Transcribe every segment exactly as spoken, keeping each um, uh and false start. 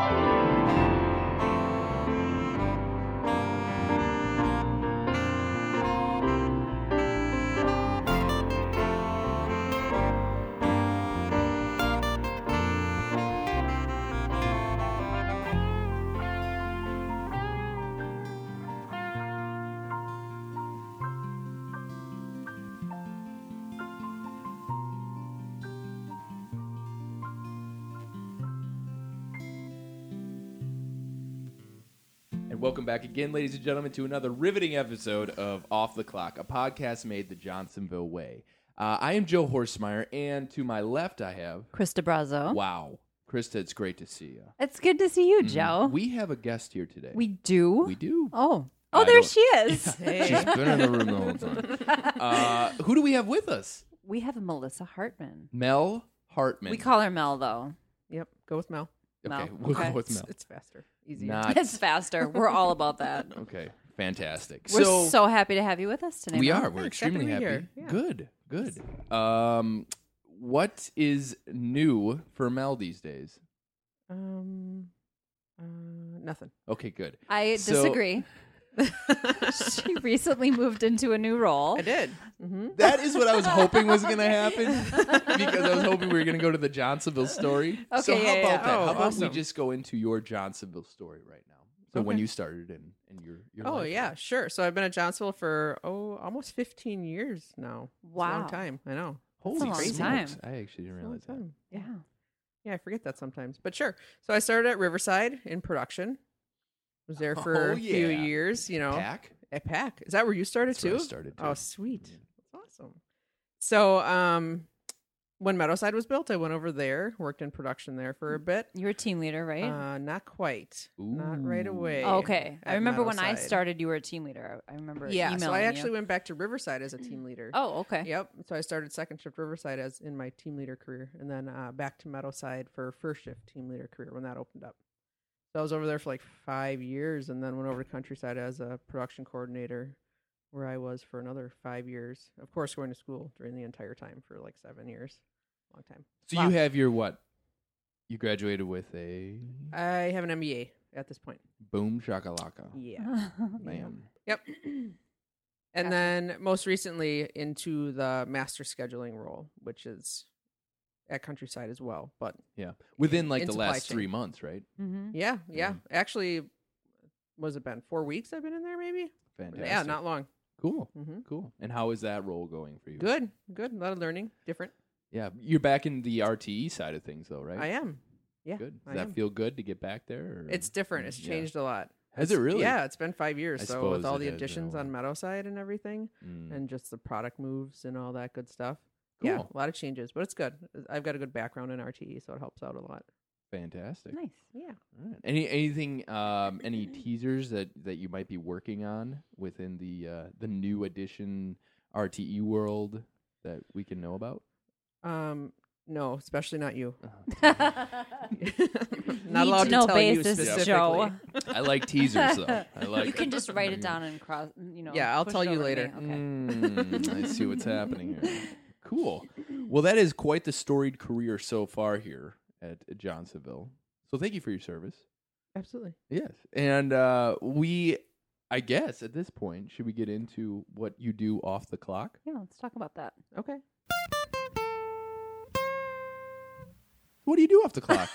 And welcome back again, ladies and gentlemen, to another riveting episode of Off the Clock, a podcast made the Johnsonville way. Uh, I am Joe Horstmeyer, and to my left I have... Krista Brazo. Wow. Krista, it's great to see you. It's good to see you, Joe. We have a guest here today. We do? We do. Oh. Oh, I there don't- she is. Hey. She's been in the room the whole time. Uh, who do we have with us? We have Melissa Hartman. Mel Hartman. We call her Mel, though. Yep, go with Mel. Okay, Mel. we'll Okay. go with It's, Mel. it's faster, easier. Not... It's faster. We're all about that. Okay, fantastic. We're so, so, happy to have you with us today. we Mel. are. We're Thanks, happy extremely to be happy. here. Yeah. Good, good. Um, what is new for Mel these days? Um, uh, nothing. Okay, good. I So- disagree. She recently moved into a new role. I did. Mm-hmm. That is what I was hoping was going to happen because I was hoping we were going to go to the Johnsonville story. Okay, so how yeah, about yeah. that? Oh, how about we awesome. just go into your Johnsonville story right now? So when Okay. you started and, and your, your Oh life yeah, was- sure. So I've been at Johnsonville for oh almost fifteen years now. It's a Wow. long time. I know. Holy a long smokes. time. I actually didn't It's a long realize that. time. Yeah. Yeah, I forget that sometimes. But sure. So I started at Riverside in production. Was there for Oh, a few yeah. years. You know, Pack? at Pack. Is that where you started That's where I too? started, too. Oh, sweet. That's awesome. So, um, when Meadowside was built, I went over there, worked in production there for a bit. You're a team leader, right? Uh, not quite. Not right Ooh. away. oh, okay. I at remember when I Meadowside. started, you were a team leader. I I remember Yeah, emailing so I actually you. went back to Riverside as a team leader. Oh, okay. Yep. So I started second shift Riverside as in my team leader career, and then uh, back to Meadowside for first shift team leader career when that opened up. So I was over there for like five years, and then went over to Countryside as a production coordinator, where I was for another five years. Of course, going to school during the entire time for like seven years, long time. So Wow. you have your what? You graduated with a I have an M B A at this point. boom shakalaka. Yeah. Man. Yep. And Gotcha. then most recently into the master scheduling role, which is at Countryside as well. But Yeah. Within like in the supply last chain. three months, right? hmm yeah, yeah. Yeah. Actually, was it been four weeks I've been in there maybe? Fantastic. Yeah, not long. Cool. hmm Cool. And how is that role going for you? Good, good. A lot of learning, different. Yeah. You're back in the R T E side of things though, right? I am. Yeah. Good. Does I that am. feel good to get back there? Or? It's different. It's Yeah. changed a lot. Has It's- it really? Yeah, it's been five years. I so suppose with all it the has been a additions on while. Meadowside and everything, Mm. and just the product moves and all that good stuff. Yeah, Cool. a lot of changes, but it's good. I've got a good background in R T E, so it helps out a lot. Fantastic. Nice. Yeah. All right. Any anything um any teasers that that you might be working on within the uh the new edition R T E world that we can know about? Um, no, especially not you. Need Not allowed to to know tell you basis, specifically. Joe. I like teasers though. I like You can them. just write it down and cross. You know. Yeah, I'll push tell it you over to later. me. Okay. Mm, I see what's happening here. Cool. Well, that is quite the storied career so far here at Johnsonville. So thank you for your service. Absolutely. Yes. And uh, we, I guess at this point, should we get into what you do off the clock? Yeah, let's talk about that. Okay. What do you do off the clock?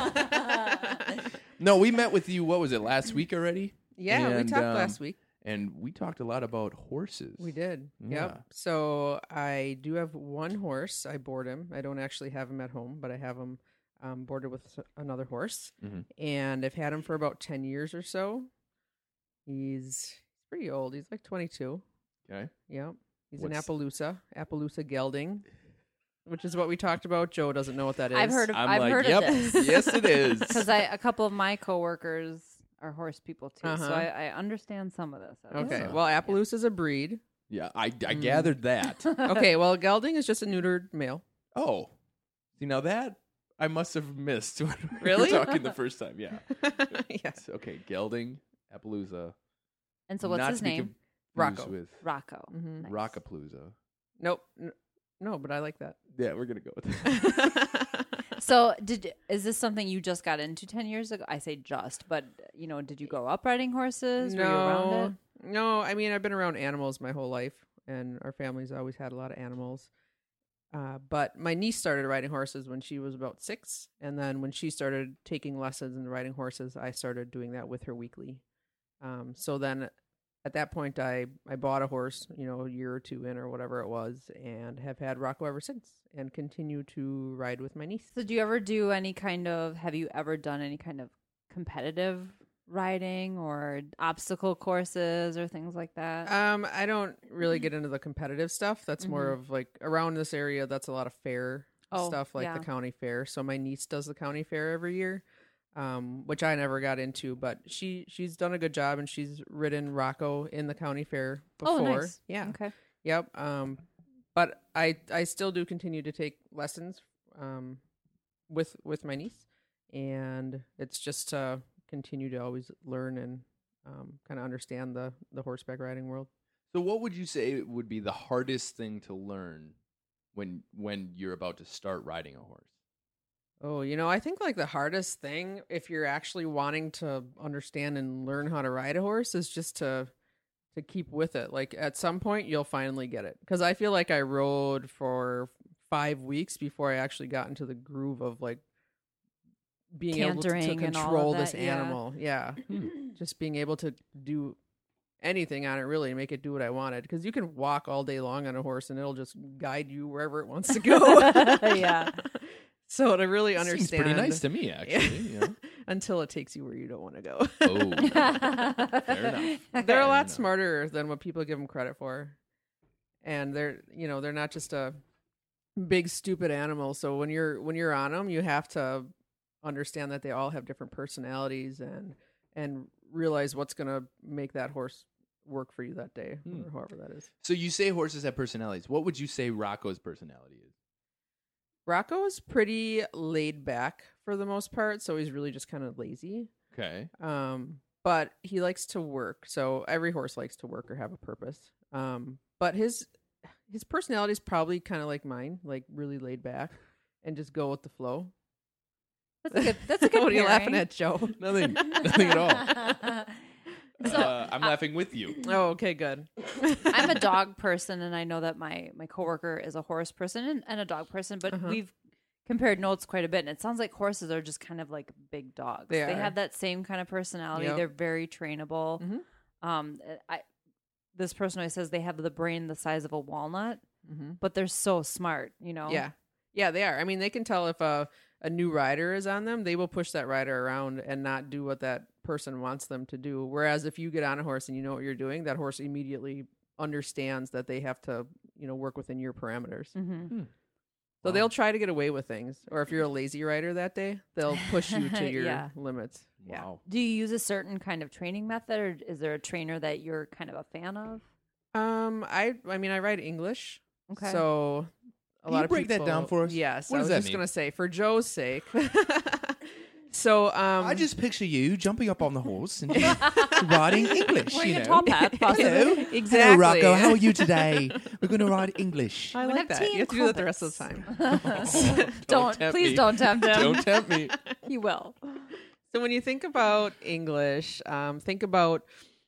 No, we met with you, what was it, last week already? Yeah, we And, talked um, last week. And we talked a lot about horses. We did. Yeah. Yep. So I do have one horse. I board him. I don't actually have him at home, but I have him um, boarded with s- another horse. Mhm. And I've had him for about ten years or so. He's pretty old. He's like twenty-two. Okay. Yep. He's What's- an Appaloosa, Appaloosa gelding, which is what we talked about. Joe doesn't know what that is. I've heard of. I'm I've like, heard yep, of this. yes it is. Because I a couple of my coworkers are horse people too, so Uh-huh. I, I understand some of this. I Okay. Yeah. Well, Appaloosa is a breed. Yeah, I, I Mm. gathered that. Okay. Well, gelding is just a neutered male. Oh, see now that I must have missed when we Really? were talking the first time. Yeah. Yes. Okay, gelding, Appalooza. And so what's Not his to be name? confused Rocco. With Rocco. Mhm. Nice. Rockapalooza. Nope. N- No, but I like that. Yeah, we're gonna go with that. So, did is this something you just got into ten years ago? I say just, but you know, did you grow up riding horses? Were you around No, it? no. I mean, I've been around animals my whole life, and our family's always had a lot of animals. Uh, but my niece started riding horses when she was about six, and then when she started taking lessons and riding horses, I started doing that with her weekly. Um, so then, at that point, I I bought a horse, you know, a year or two in or whatever it was, and have had Rocco ever since, and continue to ride with my niece. So, do you ever do any kind of? Have you ever done any kind of competitive riding or obstacle courses or things like that? Um, I don't really get into the competitive stuff. That's more Mhm. of like around this area. That's a lot of fair Oh, stuff, like yeah. the county fair. So my niece does the county fair every year, um, which I never got into. But she she's done a good job, and she's ridden Rocco in the county fair Oh, before. nice. Yeah, Okay. yep. Um, but I I still do continue to take lessons, um, with with my niece, and it's just to continue to always learn and um, kind of understand the the horseback riding world. So, what would you say would be the hardest thing to learn when when you're about to start riding a horse? Oh, you know, I think like the hardest thing if you're actually wanting to understand and learn how to ride a horse is just to to keep with it. Like at some point you'll finally get it. Cuz I feel like I rode for five weeks before I actually got into the groove of like being able to, to Cantering and all of control that, this yeah. animal. Yeah. Just being able to do anything on it, really, and make it do what I wanted. Because you can walk all day long on a horse and it'll just guide you wherever it wants to go. Yeah. So to really Seems understand, pretty nice to me, actually. you know? until it takes you where you don't want to go. Oh, fair enough. They're a Fair lot enough. smarter than what people give them credit for, and they're you know they're not just a big stupid animal. So when you're when you're on them, you have to understand that they all have different personalities and and realize what's going to make that horse work for you that day, Hmm. or however that is. So you say horses have personalities. What would you say Rocco's personality is? Rocco is pretty laid back for the most part, so he's really just kind of lazy. Okay. Um, but he likes to work. So every horse likes to work or have a purpose. Um, but his his personality is probably kind of like mine, like really laid back and just go with the flow. That's a good. That's a good. What are you laughing pairing. at, Joe? Nothing. Nothing at all. So uh, I'm laughing with you. Oh, okay, good. I'm a dog person, and I know that my my coworker is a horse person and, and a dog person. But Uh-huh. we've compared notes quite a bit, and it sounds like horses are just kind of like big dogs. They They are. have that same kind of personality. Yep. They're very trainable. Mhm. Um, I this person always says they have the brain the size of a walnut, Mm-hmm. but they're so smart. You know. Yeah, yeah, they are. I mean, they can tell if a a new rider is on them. They will push that rider around and not do what that person wants them to do. Whereas if you get on a horse and you know what you're doing, that horse immediately understands that they have to, you know, work within your parameters. Mm-hmm. So Wow. they'll try to get away with things. Or if you're a lazy rider that day, they'll push you to your Yeah. limits. Yeah. Wow. Do you use a certain kind of training method, or is there a trainer that you're kind of a fan of? Um, I I mean I ride English. Okay. So a Can lot you of break that people, down for us? Yes. What I does was that just mean? gonna say, for Joe's sake. So um I just picture you jumping up on the horse and riding English. Wearing you a know? top hat, possibly. Hello. Exactly. Hello, Rocco. How are you today? We're going to ride English. I We like have that. tea You have and to do that the rest of the crumpets. time. Don't, tempt please me. don't tempt him. Don't tempt me. He will. So when you think about English, um, think about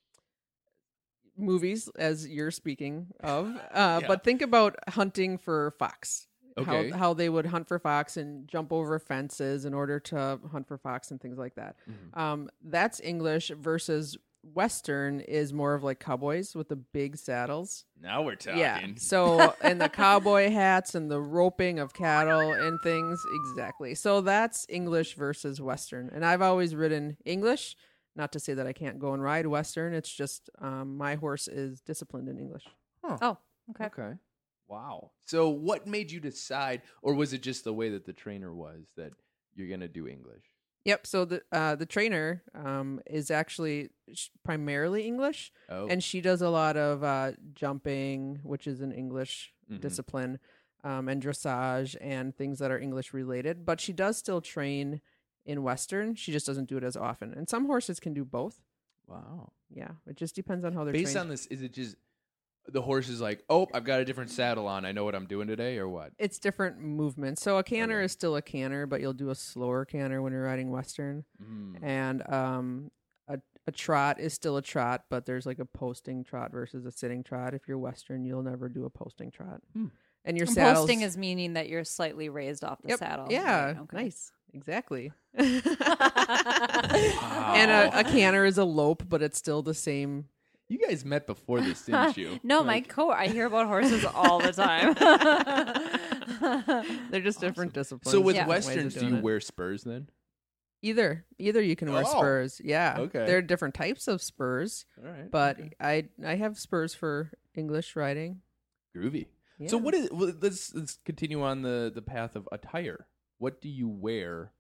movies as you're speaking of, uh, Yeah. but think about hunting for fox. Okay. How, how they would hunt for fox and jump over fences in order to hunt for fox and things like that. Mhm. Um, that's English versus Western is more of like cowboys with the big saddles. Now we're talking. Yeah. So, and the cowboy hats and the roping of cattle and things. Exactly. So that's English versus Western. And I've always ridden English. Not to say that I can't go and ride Western. It's just um, my horse is disciplined in English. Oh, okay. Okay. Wow. So what made you decide, or was it just the way that the trainer was, that you're going to do English? Yep. So the uh, the trainer um, is actually sh- primarily English, Oh. and she does a lot of uh, jumping, which is an English Mhm. discipline, um, and dressage and things that are English related. But she does still train in Western. She just doesn't do it as often. And some horses can do both. Wow. Yeah, it just depends on how they're Based trained. on this, is it just the horse is like, oh, I've got a different saddle on. I know what I'm doing today, or what? It's different movements. So a canter Okay. is still a canter, but you'll do a slower canter when you're riding Western. Mm. And um, a, a trot is still a trot, but there's like a posting trot versus a sitting trot. If you're Western, you'll never do a posting trot. Hmm. And your And saddles... posting is meaning that you're slightly raised off the Yep. saddle. Yeah, Right, okay. nice. Exactly. Wow. And a, a canter is a lope, but it's still the same. You guys met before this, didn't you? No, my Like, co I hear about horses all the time. They're just different disciplines. So with Yeah. different ways of Westerns, do doing you it. wear spurs then? Either. Either you can wear Oh. spurs. Yeah. Okay. There are different types of spurs, All right. but okay. I I have spurs for English riding. Groovy. Yeah. So what is? Well, let's let's continue on the the path of attire. What do you wear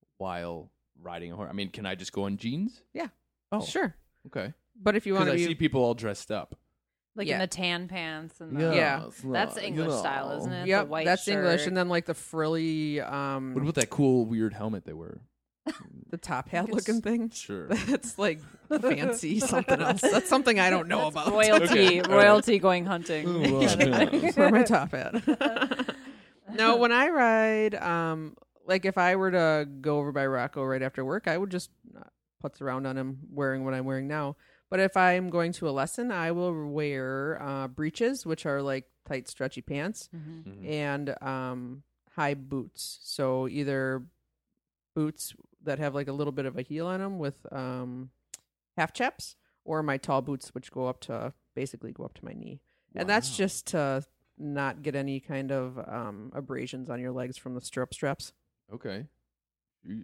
while riding a horse? I mean, can I just go in jeans? Yeah. Oh, Sure. Okay. But if you Because want I to see be people all dressed up. like Yeah. in the tan pants and the, Yeah. That's English style, isn't it? The Yep, white that's English, shirt. and then like the frilly um What about that cool weird helmet they wear? the top hat It's- looking thing. Sure. That's like fancy something else. That's something I don't know about. royalty, Okay, all royalty going hunting. Ooh, well, kind of thing. yeah. For my top hat. No, when I ride, um, like if I were to go over by Rocco right after work, I would just uh, putz around on him wearing what I'm wearing now. But if I'm going to a lesson, I will wear uh, breeches, which are like tight, stretchy pants, Mhm. Mhm. and um, high boots. So either boots that have like a little bit of a heel on them with um, half chaps, or my tall boots, which go up to basically go up to my knee. And that's Wow. just to not get any kind of um, abrasions on your legs from the stirrup straps. Okay. Jeez.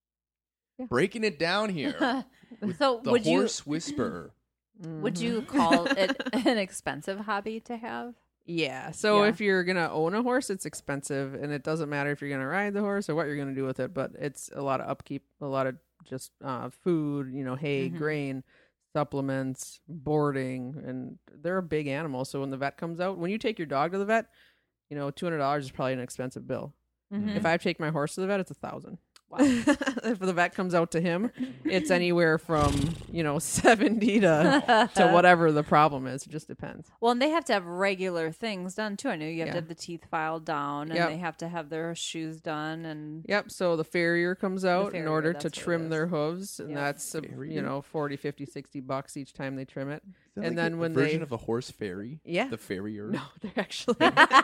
Yeah. Breaking it down here. so The would you horse whisperer. would you Mhm. call it an expensive hobby to have? Yeah. So Yeah. if you're gonna own a horse, it's expensive, and it doesn't matter if you're gonna ride the horse or what you're gonna do with it. But it's a lot of upkeep, a lot of just uh, food, you know, hay, Mhm. grain, supplements, boarding, and they're a big animal. So when the vet comes out, when you take your dog to the vet, you know, two hundred dollars is probably an expensive bill. Mhm. If I take my horse to the vet, it's a thousand. Wow. If the vet comes out to him, it's anywhere from you know seventy to to whatever the problem is. It just depends. Well, and they have to have regular things done too. I know you have Yeah. to have the teeth filed down, and Yep. they have to have their shoes done, and Yep. So the farrier comes out in farrier, order that's to what it trim is. their hooves, and Yep. that's uh, you Farrier? know forty, fifty, sixty bucks each time they trim it. Is that And like then a, when a version they- of a horse fairy? Yeah. The farrier? No, they're actually.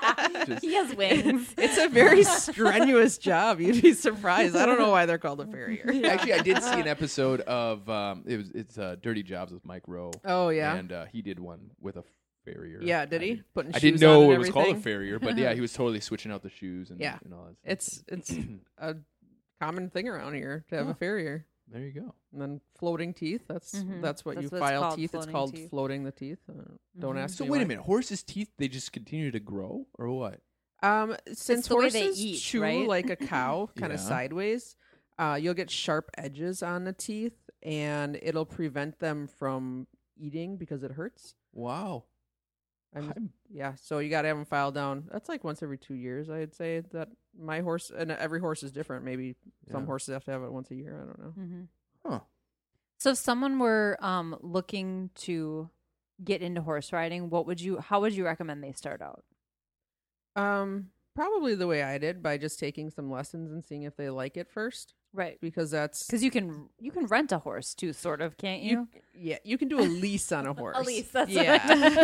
he has wings. It's a very strenuous job. You'd be surprised. I don't know why they're called a farrier. Actually, I did see an episode of um, it was it's uh, Dirty Jobs with Mike Rowe. Oh yeah. and uh, he did one with a farrier. Yeah, did I he? did- Putting I shoes didn't on know and it was called a everything? farrier, but yeah, he was totally switching out the shoes and Yeah. and all that. Stuff. It's it's a common thing around here to have Huh. a farrier. There you go. And then floating teeth. That's Mhm. that's what That's you what it's file called, teeth. It's floating called teeth. floating the teeth. Uh, don't Mhm. ask So me wait why. a minute, horses' teeth they just continue to grow or what? Um, since the way horses they eat, chew right? like a cow, kind of Yeah. sideways, uh, you'll get sharp edges on the teeth, and it'll prevent them from eating because it hurts. Wow. I'm, I'm- yeah, so you got to have them filed down. That's like once every two years, I'd say. That my horse, and every horse is different. Maybe some Yeah. horses have to have it once a year. I don't know. hmm Huh. So, if someone were um, looking to get into horse riding, what would you? How would you recommend they start out? Um, probably the way I did, by just taking some lessons and seeing if they like it first, Right, because that's because you can you can rent a horse too, sort of, can't you? yeah, you can do a lease on a horse. A lease, that's yeah.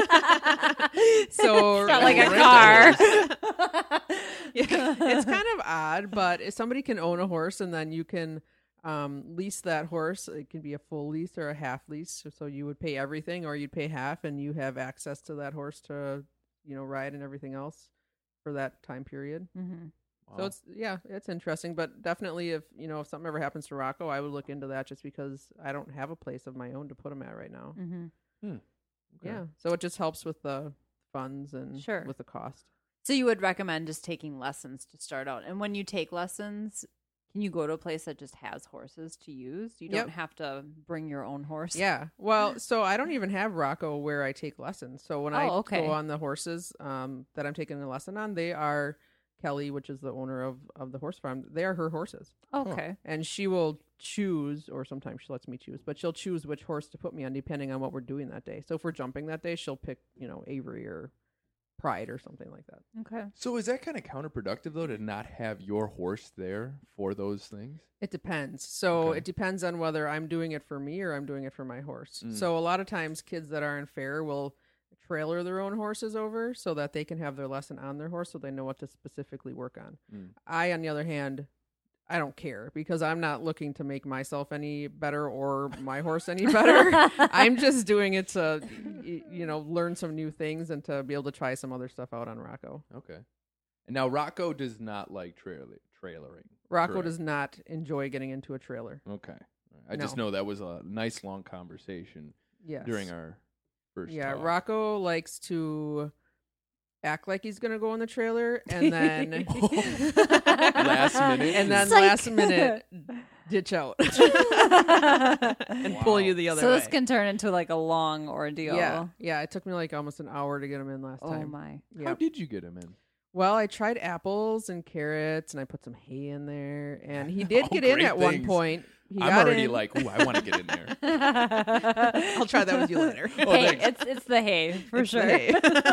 what So it's not like a rent car. Yeah, it's kind of odd, but if somebody can own a horse and then you can um, lease that horse, it can be a full lease or a half lease. So, so you would pay everything, or you'd pay half, and you have access to that horse to, you know, ride and everything else for that time period. hmm So it's yeah, it's interesting, but definitely if you know if something ever happens to Rocco, I would look into that just because I don't have a place of my own to put him at right now. hmm Okay. Yeah, so it just helps with the funds and Sure. with the cost. So you would recommend just taking lessons to start out, and when you take lessons, can you go to a place that just has horses to use? You don't Yep. have to bring your own horse. Yeah. Well, so I don't even have Rocco where I take lessons. So when I Oh, okay. go on the horses um, that I'm taking a lesson on, they are Kelly, which is the owner of, of the horse farm. They are her horses. Okay. And she will choose, or sometimes she lets me choose, but she'll choose which horse to put me on depending on what we're doing that day. So if we're jumping that day, she'll pick, you know, Avery or Pride or something like that. Okay. So is that kind of counterproductive though to not have your horse there for those things? It depends. So Okay. it depends on whether I'm doing it for me or I'm doing it for my horse. Mm. So a lot of times kids that aren't fair will trailer their own horses over so that they can have their lesson on their horse so they know what to specifically work on. Mm. I, on the other hand, I don't care because I'm not looking to make myself any better or my horse any better. I'm just doing it to, y- you know, learn some new things and to be able to try some other stuff out on Rocco. Okay. And now Rocco does not like trail- trailering. Rocco correct? does not enjoy getting into a trailer. Okay. I just No. know that was a nice long conversation Yes. during our first Yeah, talk. Rocco likes to act like he's gonna go in the trailer and then Last minute. and then Psych. last minute ditch out and pull Wow. you the other So way. this can turn into like a long ordeal. yeah, yeah. It took me like almost an hour to get him in last Oh time. my. How Yeah. did you get him in? Well, I tried apples and carrots and I put some hay in there, and he did All get in great at one things. point. He I'm got already in. like, ooh, I want to get in there. I'll try that with you later. Oh, Hey, thanks. it's it's the hay for It's the sure. hay.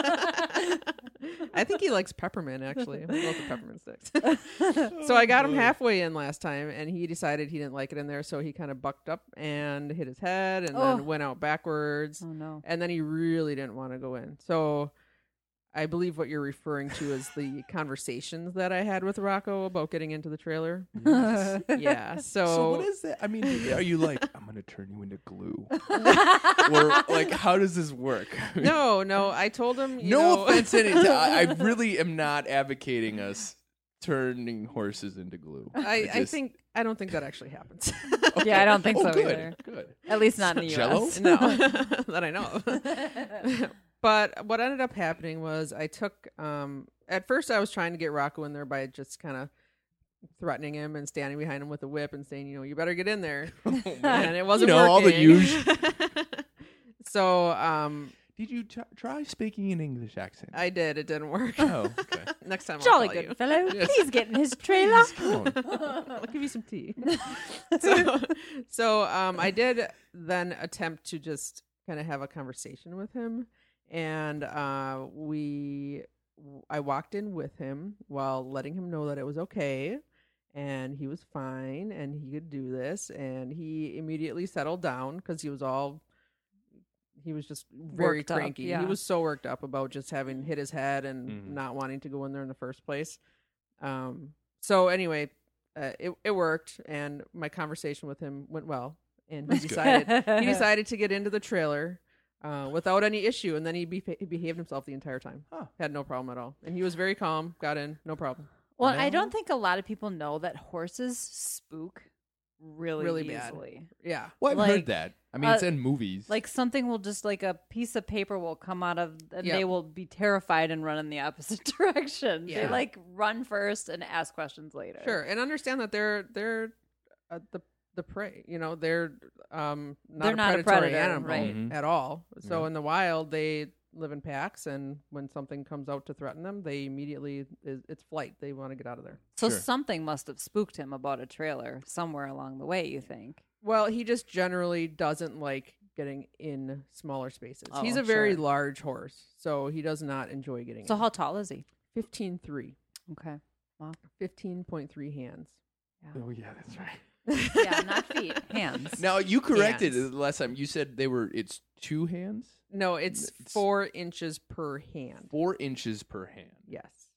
I think he likes peppermint, actually. I love the peppermint sticks. So I got him halfway in last time, and he decided he didn't like it in there, so he kind of bucked up and hit his head and Oh. then went out backwards. Oh no. And then he really didn't want to go in. So I believe what you're referring to is the conversations that I had with Rocco about getting into the trailer. Yes. Yeah. So, So what is that? I mean, are you like, I'm going to turn you into glue? Or like, how does this work? no, no. I told him. You no know, offense to any. I, I really am not advocating us turning horses into glue. I, I just- think I don't think that actually happens. Yeah, I don't think oh, so good, either. Good. At least not in the Jell-O? U S. No, that I know of. But what ended up happening was I took. Um, at first, I was trying to get Rocco in there by just kind of threatening him and standing behind him with a whip and saying, you know, you better get in there. And it wasn't You know, all the working. usual. So um, Did you t- try speaking an English accent? I did. It didn't work. oh, okay. Next time, Jolly I'll tell good you. fellow. Yes. Please get in his trailer. Come on. I'll give you some tea. so, so um, I did then attempt to just kind of have a conversation with him, and uh, we, I walked in with him while letting him know that it was okay, and he was fine, and he could do this, and he immediately settled down because he was all. He was just very Worked up, cranky. yeah. He was so worked up about just having hit his head and Mhm. not wanting to go in there in the first place. Um, so anyway, uh, it it worked, and my conversation with him went well, and he That's good. decided he decided to get into the trailer uh, without any issue, and then he, be- he behaved himself the entire time. Huh. Had no problem at all, and he was very calm. Got in, no problem. Well, I No. don't think a lot of people know that horses spook really, Really bad. easily. Yeah, Well, I've Like, heard that. I mean, it's uh, in movies. Like something will just like a piece of paper will come out of and Yep. they will be terrified and run in the opposite direction. They Yeah. like run first and ask questions later. sure, and understand that they're they're uh, the the prey. You know, they're um not They're a not a predatory predator, animal right. Mhm. at all. So Yeah. in the wild, they live in packs, and when something comes out to threaten them, they immediately is, it's flight. They want to get out of there. So Sure. something must have spooked him about a trailer somewhere along the way, you think? Well, he just generally doesn't like getting in smaller spaces. Oh, He's a very sure. large horse, so he does not enjoy getting So in. how tall is he? fifteen three. Okay. fifteen point three hands. oh yeah, that's right. Yeah, not feet, hands. Now you corrected Hands. it the last time. You said they were. It's two hands, No, it's It's- four inches per hand. four inches per hand. Yes.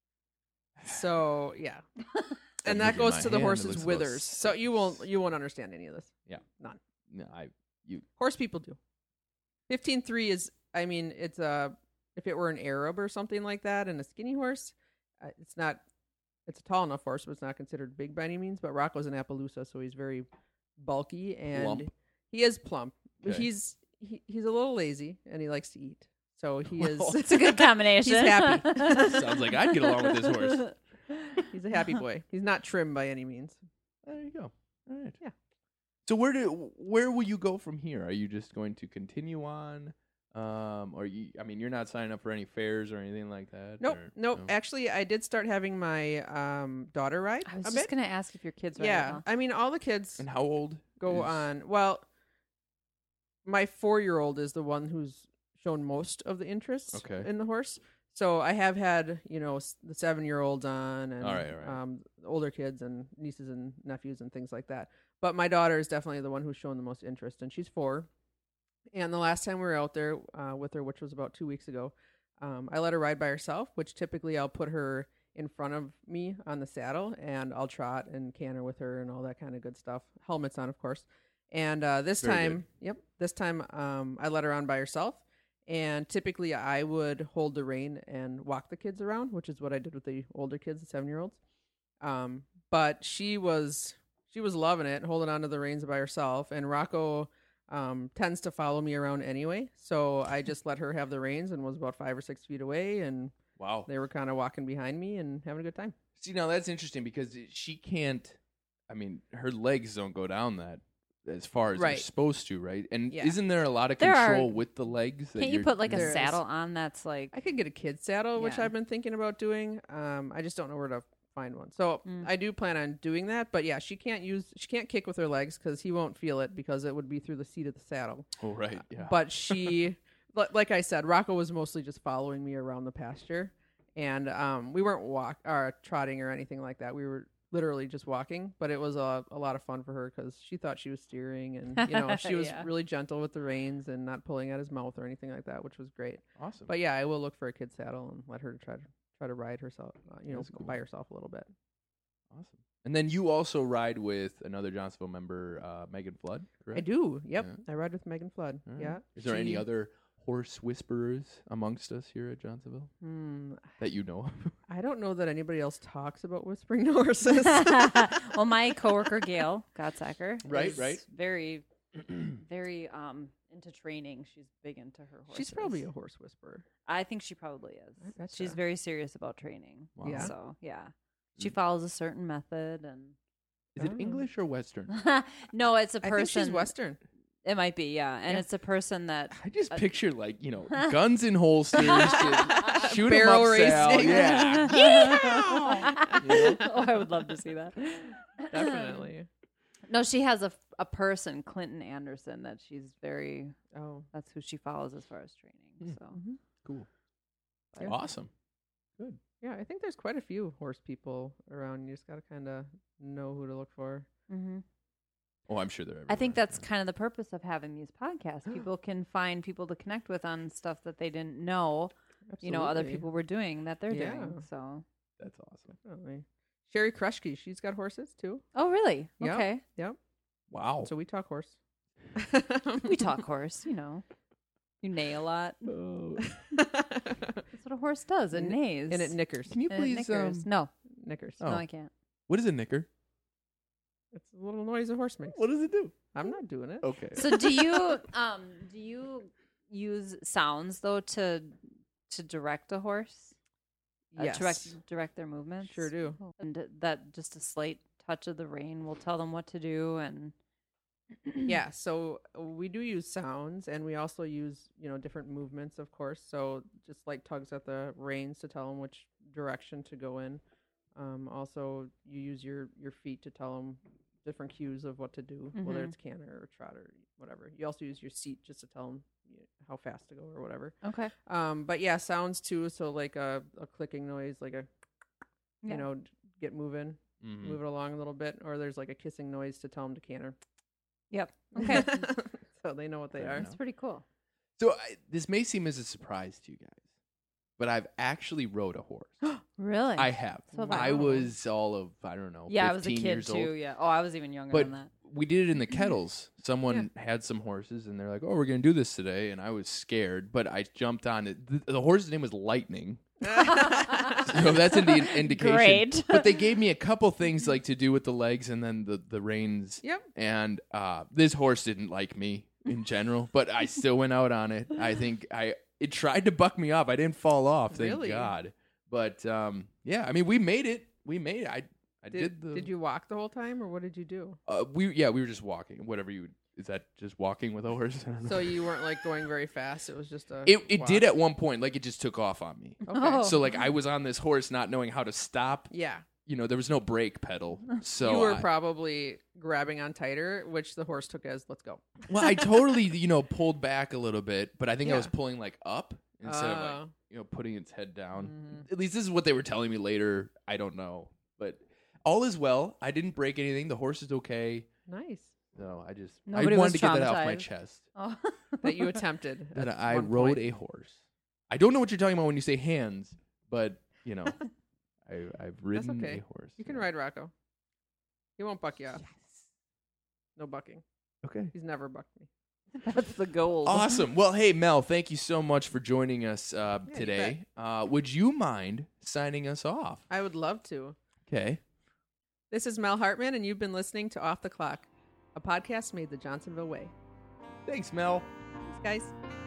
So yeah, I'm and that looking at goes my to the hand, it horse's looks about withers. So you won't you won't understand any of this. No, I. You. Horse people do. Fifteen three is. I mean, it's a. If it were an Arab or something like that, and a skinny horse, uh, it's not. It's a tall enough horse, but it's not considered big by any means. But Rocco's an Appaloosa, so he's very bulky and Plump. he is plump. Okay. He's he, he's a little lazy and he likes to eat. So he is. Well, It's a good combination. He's happy. Sounds like I'd get along with this horse. He's a happy boy. He's not trim by any means. There you go. All right. Yeah. So where do where will you go from here? Are you just going to continue on Um, or you, I mean, you're not signing up for any fairs or anything like that? Nope, or, nope. no? Actually, I did start having my um, daughter ride I was a just bit. gonna ask if your kids ride Yeah, it now. I mean, all the kids And how old? go is- on. Well, my four-year-old is the one who's shown most of the interest Okay. in the horse. So I have had, you know, s- the seven-year-olds on, and All right, all right. um, older kids and nieces and nephews and things like that. But my daughter is definitely the one who's shown the most interest, and she's four. And the last time we were out there uh, with her, which was about two weeks ago, um, I let her ride by herself, which typically I'll put her in front of me on the saddle, and I'll trot and canter with her and all that kind of good stuff. Helmets on, of course. And uh, this Very time, good. yep, this time um, I let her on by herself. And typically I would hold the rein and walk the kids around, which is what I did with the older kids, the seven-year-olds. Um, but she was she was loving it, holding onto the reins by herself. And Rocco um, tends to follow me around anyway, so I just let her have the reins and was about five or six feet away, and Wow. they were kind of walking behind me and having a good time. See, now that's interesting because she can't. I mean, her legs don't go down that as far as they're Right. supposed to, right? And Yeah. isn't there a lot of There are- control with the legs? that Can't you you're- put like a There is. saddle on that's like I could get a kid's saddle, which Yeah. I've been thinking about doing. Um, I just don't know where to find one. So Mm. I do plan on doing that. But yeah, she can't use she can't kick with her legs because he won't feel it because it would be through the seat of the saddle. Oh, right. Yeah. But she, li- like I said, Rocco was mostly just following me around the pasture, and um, we weren't walk or trotting or anything like that. We were literally just walking, but it was a, a lot of fun for her because she thought she was steering, and you know she was Yeah. really gentle with the reins and not pulling at his mouth or anything like that, which was great. awesome. But yeah, I will look for a kid's saddle and let her try to try to ride herself, uh, you know, That's cool. by herself a little bit. Awesome. And then you also ride with another Johnsonville member, uh, Megan Flood, correct? I do. Yep, Yeah. I ride with Megan Flood. All right. Yeah. Is there any She- other horse whisperers amongst us here at Johnsonville Hmm, that you know of? I don't know that anybody else talks about whispering to horses. well, my coworker Gail Gottsacker, Right, is right. very, very um into training. She's big into her horses. She's probably a horse whisperer. I think she probably is. I betcha. She's very serious about training. Wow. Yeah. So yeah, she Mm. follows a certain method, and Is it Oh. English or Western? no, it's a I person. think she's Western. It might be, yeah, and Yeah. it's a person that I just Uh, picture like you know guns in holsters, just shoot 'em Barrel up, Sal. racing. Yeah. oh, I would love to see that. Definitely. No, she has a, f- a person, Clinton Anderson, that she's very. Oh. That's who she follows as far as training. Hmm. So Mhm. Cool. Yeah. Awesome. Yeah, I think there's quite a few horse people around. You just got to kind of know who to look for. hmm Oh, I'm sure they're. I think everywhere, that's kind of the purpose of having these podcasts. People can find people to connect with on stuff that they didn't know. You know, other Absolutely. people were doing that they're Yeah. doing. So. yeah. That's awesome. Definitely. Sherry Kruschke, she's got horses too. Oh, really? Yep. Okay. Yep. Wow. So we talk horse. We talk horse. You know, you neigh a lot. Oh. That's what a horse does. It N- neighs. and it knickers. Can you And it please? Um, knickers. no, Knickers. Oh. no, I can't. what is a knicker? It's a little noise a horse makes. What does it do? I'm not doing it. Okay. So do you um do you use sounds though to to direct a horse? Uh, Yes. direct direct their movements. Sure do. Oh. And that just a slight touch of the rein will tell them what to do. And Yeah, so we do use sounds, and we also use, you know, different movements, of course. So just like tugs at the reins to tell them which direction to go in. Um, also, you use your, your feet to tell them different cues of what to do, whether Mhm. it's canter or trot or whatever. You also use your seat just to tell them how fast to go or whatever. okay, Um, but yeah, sounds too. So like a, a clicking noise, like a, Yeah. you know, d- get moving, Mhm. move it along a little bit, or there's like a kissing noise to tell them to canter. yep, okay, So they know what they Fair are. enough. that's pretty cool. So I, this may seem as a surprise to you guys, but I've actually rode a horse. Really? I have. So have I I. was all of I don't know. yeah, I was a fifteen kid years too. Old. Yeah. Oh, I was even younger But than that. we did it in the kettles. Someone had some horses, and they're like, "Oh, we're gonna do this today," and I was scared, but I jumped on it. The, the horse's name was Lightning, so that's an indi- indication. Great. But they gave me a couple things like to do with the legs and then the the reins. Yep. And uh, this horse didn't like me in general, but I still went out on it. I think I it tried to buck me off. I didn't fall off, thank Really? God. But um, yeah, I mean, we made it. We made it. I I did, Did, the. did you walk the whole time, or what did you do? Uh, we yeah, we were just walking. Whatever you would is that just walking with a horse? I don't know. So you weren't like going very fast. It was just a. It it walk. did at one point, like it just took off on me. Okay. Oh. So like I was on this horse, not knowing how to stop. Yeah. You know, there was no brake pedal. So you were I- probably grabbing on tighter, which the horse took as "let's go." well, I totally you know pulled back a little bit, but I think I Yeah. was pulling like up instead of like Oh. you know putting its head down. Mhm. At least this is what they were telling me later. I don't know, but all is well. I didn't break anything. The horse is okay. Nice No, I just Nobody I wanted was to get that off my traumatized. chest. Oh. that you attempted. That at I one rode point. a horse. I don't know what you're talking about when you say hands, but you know, I, I've ridden okay. a horse. You can ride Rocco. He won't buck you off. Yes. No bucking. Okay. He's never bucked me. That's the goal. Awesome. Well, hey Mel, thank you so much for joining us uh, Yeah, you today. Uh, would you mind signing us off? I would love to. Okay. This is Mel Hartman, and you've been listening to Off the Clock, a podcast made the Johnsonville way. Thanks, Mel. Thanks, guys.